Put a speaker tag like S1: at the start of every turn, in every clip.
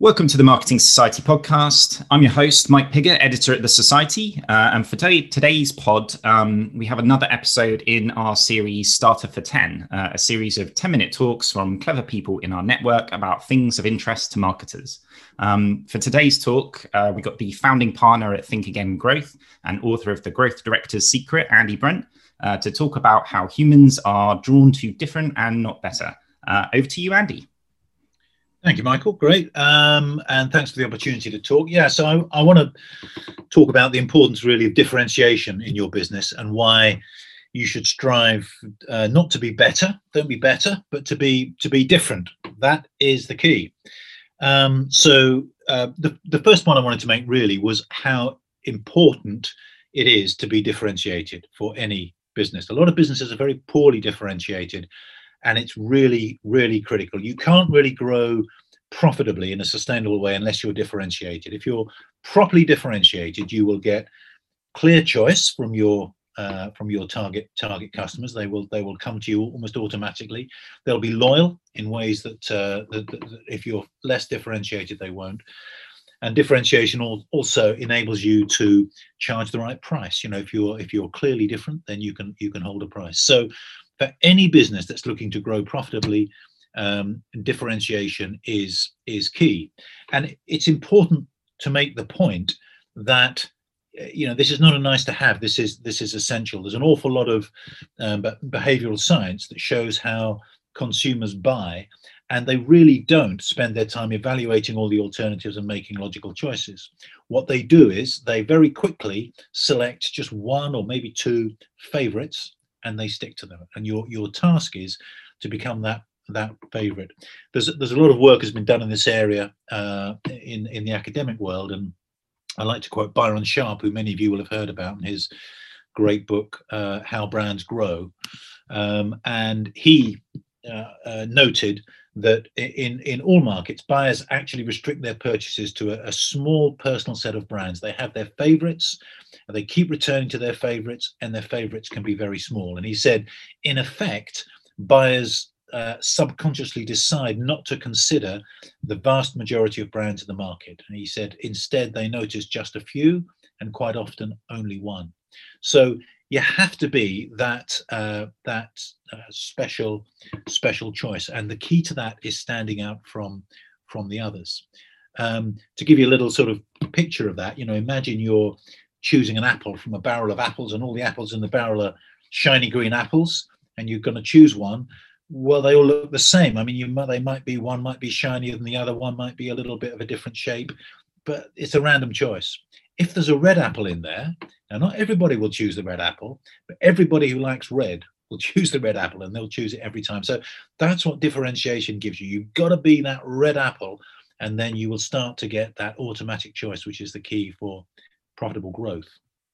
S1: Welcome to the Marketing Society podcast. I'm your host, Mike Pigott, editor at The Society. And for today's pod, we have another episode in our series Starter for 10, a series of 10-minute talks from clever people in our network about things of interest to marketers. For today's talk, we got the founding partner at Think Again Growth and author of The Growth Director's Secret, Andy Brent, to talk about how humans are drawn to different and not better. Over to you, Andy.
S2: Thank you, Michael. Great. And thanks for the opportunity to talk. Yeah, so I want to talk about the importance really of differentiation in your business and why you should strive not to be better, don't be better, but to be different. That is the key. The first point I wanted to make really was how important it is to be differentiated for any business. A lot of businesses are very poorly differentiated. And it's really, really critical. You can't really grow profitably in a sustainable way unless you're differentiated. If you're properly differentiated, you will get clear choice from your target customers. They will come to you almost automatically. They'll be loyal in ways that if you're less differentiated, they won't. And differentiation also enables you to charge the right price. You know, if you're clearly different, then you can hold a price. So for any business that's looking to grow profitably, differentiation is key. And it's important to make the point that this is not a nice to have. This is essential. There's an awful lot of behavioral science that shows how consumers buy, and they really don't spend their time evaluating all the alternatives and making logical choices. What they do is they very quickly select just one or maybe two favorites, and they stick to them. And your task is to become that favorite. There's a lot of work has been done in this area in the academic world, and I like to quote Byron Sharp, who many of you will have heard about in his great book How Brands Grow, and he noted that in all markets, buyers actually restrict their purchases to a small personal set of brands. They have their favorites, and they keep returning to their favorites, and their favorites can be very small. And he said, in effect, buyers subconsciously decide not to consider the vast majority of brands in the market. And he said, instead, they notice just a few, and quite often only one. So you have to be that special choice, and the key to that is standing out from the others. To give you a little sort of picture of that, imagine you're choosing an apple from a barrel of apples, and all the apples in the barrel are shiny green apples, and you're going to choose one. Well, they all look the same. I mean, one might be shinier than the other, one might be a little bit of a different shape, but it's a random choice. If there's a red apple in there, now not everybody will choose the red apple, but everybody who likes red will choose the red apple, and they'll choose it every time. So that's what differentiation gives you. You've got to be that red apple, and then you will start to get that automatic choice, which is the key for profitable growth.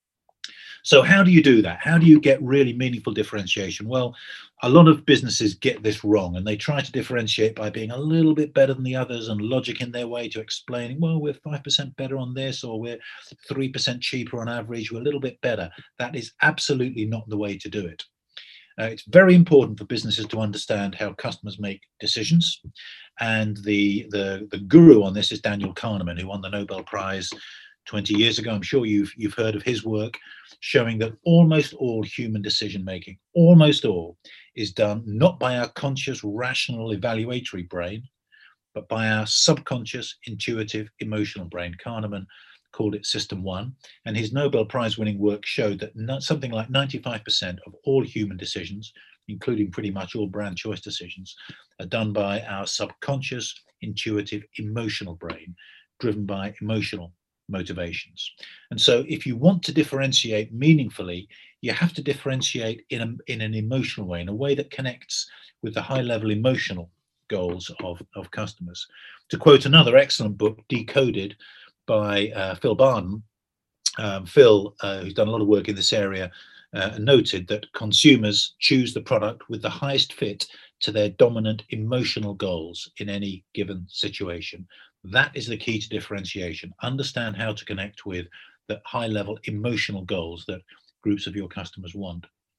S2: So how do you do that? How do you get really meaningful differentiation? Well, a lot of businesses get this wrong, and they try to differentiate by being a little bit better than the others and logic in their way to explaining, well, we're 5% better on this, or we're 3% cheaper on average, we're a little bit better. That is absolutely not the way to do it. It's very important for businesses to understand how customers make decisions. And the guru on this is Daniel Kahneman, who won the Nobel Prize 20 years ago. I'm sure you've heard of his work, showing that almost all human decision making, almost all, is done not by our conscious, rational, evaluatory brain, but by our subconscious, intuitive, emotional brain. Kahneman called it System 1, and his Nobel Prize winning work showed that something like 95% of all human decisions, including pretty much all brand choice decisions, are done by our subconscious, intuitive, emotional brain, driven by emotional motivations. And so if you want to differentiate meaningfully, you have to differentiate in an emotional way, in a way that connects with the high level emotional goals of customers. To quote another excellent book, Decoded, by Phil Barden, Phil, who's done a lot of work in this area, noted that consumers choose the product with the highest fit to their dominant emotional goals in any given situation. That is the key to differentiation. Understand how to connect with the high level emotional goals that groups of your customers want.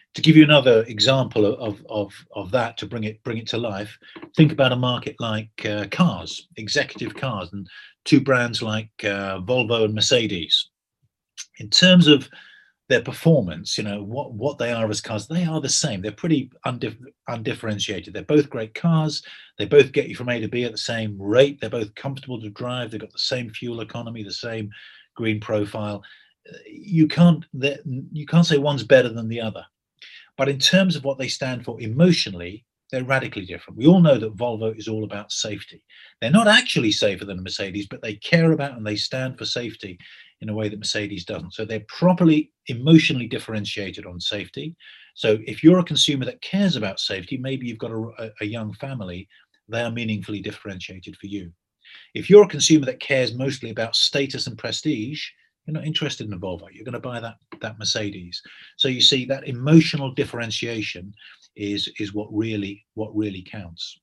S2: To give you another example of that, to bring it to life, think about a market like cars, executive cars, and two brands like Volvo and Mercedes. In terms of their performance, what they are as cars, they are the same. They're pretty undifferentiated. They're both great cars. They both get you from A to B at the same rate. They're both comfortable to drive. They've got the same fuel economy, the same green profile. You can't say one's better than the other. But in terms of what they stand for emotionally, they're radically different. We all know that Volvo is all about safety. They're not actually safer than a Mercedes, but they care about and they stand for safety in a way that Mercedes doesn't. So they're properly emotionally differentiated on safety. So if you're a consumer that cares about safety, maybe you've got a young family, they are meaningfully differentiated for you. If you're a consumer that cares mostly about status and prestige, you're not interested in a Volvo. You're going to buy that Mercedes. So you see, that emotional differentiation is what really counts.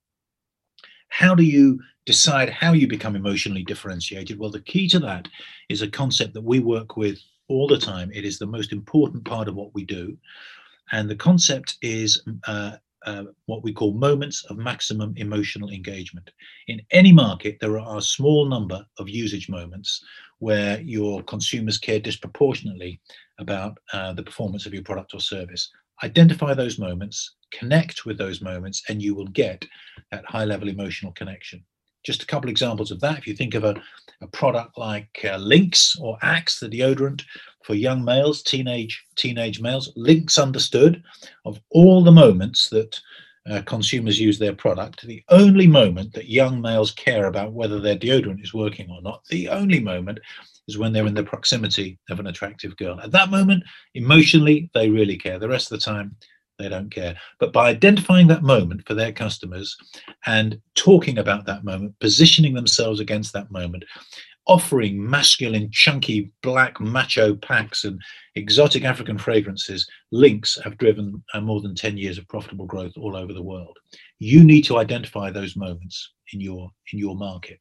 S2: How do you decide how you become emotionally differentiated? Well, the key to that is a concept that we work with all the time. It is the most important part of what we do. And the concept is what we call moments of maximum emotional engagement. In any market, there are a small number of usage moments where your consumers care disproportionately about the performance of your product or service. Identify those moments, connect with those moments, and you will get that high-level emotional connection. Just a couple examples of that. If you think of a product like Lynx or Axe, the deodorant for young males, teenage males, Lynx understood, of all the moments that consumers use their product, the only moment that young males care about whether their deodorant is working or not, the only moment is when they're in the proximity of an attractive girl. At that moment, emotionally, they really care. The rest of the time, they don't care. But by identifying that moment for their customers and talking about that moment, positioning themselves against that moment, offering masculine, chunky, black, macho packs and exotic African fragrances, Lynx have driven more than 10 years of profitable growth all over the world. You need to identify those moments in your market.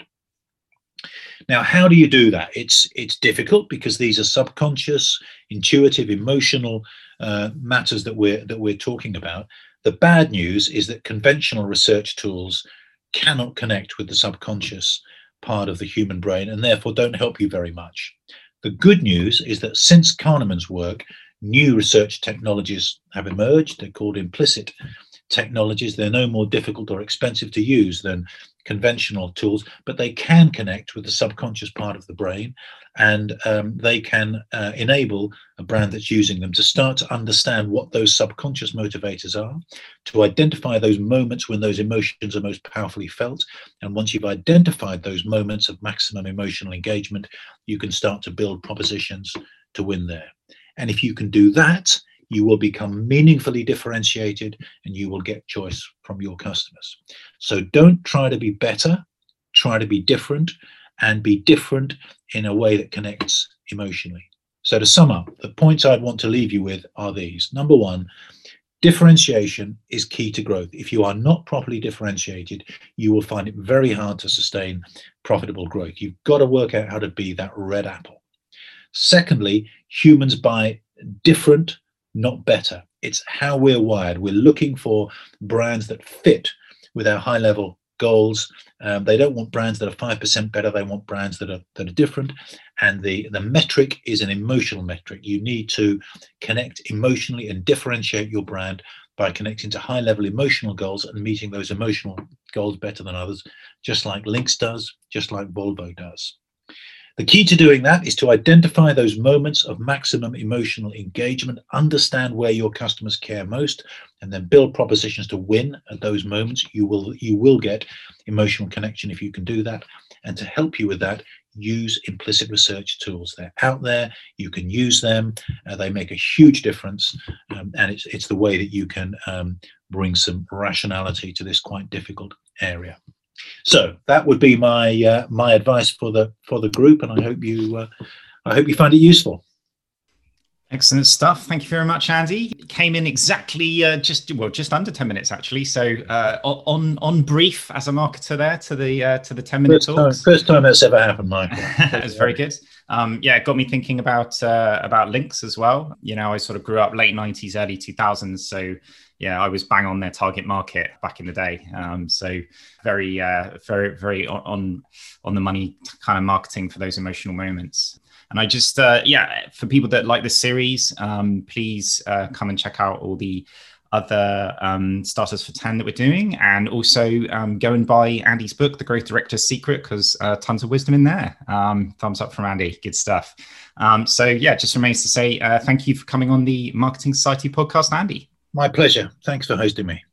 S2: Now, how do you do that? It's difficult because these are subconscious, intuitive, emotional matters that we're talking about. The bad news is that conventional research tools cannot connect with the subconscious part of the human brain and therefore don't help you very much. The good news is that since Kahneman's work, new research technologies have emerged. They're called implicit technologies. They're no more difficult or expensive to use than conventional tools, but they can connect with the subconscious part of the brain, and they can enable a brand that's using them to start to understand what those subconscious motivators are, to identify those moments when those emotions are most powerfully felt. And once you've identified those moments of maximum emotional engagement, you can start to build propositions to win there. And if you can do that, you will become meaningfully differentiated and you will get choice from your customers. So don't try to be better, try to be different, and be different in a way that connects emotionally. So to sum up, the points I'd want to leave you with are these. Number one, differentiation is key to growth. If you are not properly differentiated, you will find it very hard to sustain profitable growth. You've got to work out how to be that red apple. Secondly, humans buy different, not better. It's how we're wired. We're looking for brands that fit with our high-level goals. They don't want brands that are 5% better. They want brands that are different. And the metric is an emotional metric. You need to connect emotionally and differentiate your brand by connecting to high-level emotional goals and meeting those emotional goals better than others, just like Lynx does, just like Volvo does. The key to doing that is to identify those moments of maximum emotional engagement, understand where your customers care most, and then build propositions to win at those moments. You will get emotional connection if you can do that. And to help you with that, use implicit research tools. They're out there. You can use them. They make a huge difference. And it's the way that you can bring some rationality to this quite difficult area. So that would be my my advice for the group, and I hope you find it useful.
S1: Excellent stuff. Thank you very much, Andy. Came in exactly just under 10 minutes actually. So on brief as a marketer there to the 10-minute talks.
S2: First time that's ever happened, Michael.
S1: That's very good. It got me thinking about links as well. I sort of grew up late 90s, early 2000s. So yeah, I was bang on their target market back in the day. So very, very, very on the money kind of marketing for those emotional moments. And I just, for people that like this series, please come and check out all the other Starters for 10 that we're doing. And also go and buy Andy's book, The Growth Director's Secret, because tons of wisdom in there. Thumbs up from Andy. Good stuff. Just remains to say thank you for coming on the Marketing Society podcast, Andy.
S2: My pleasure. Thanks for hosting me.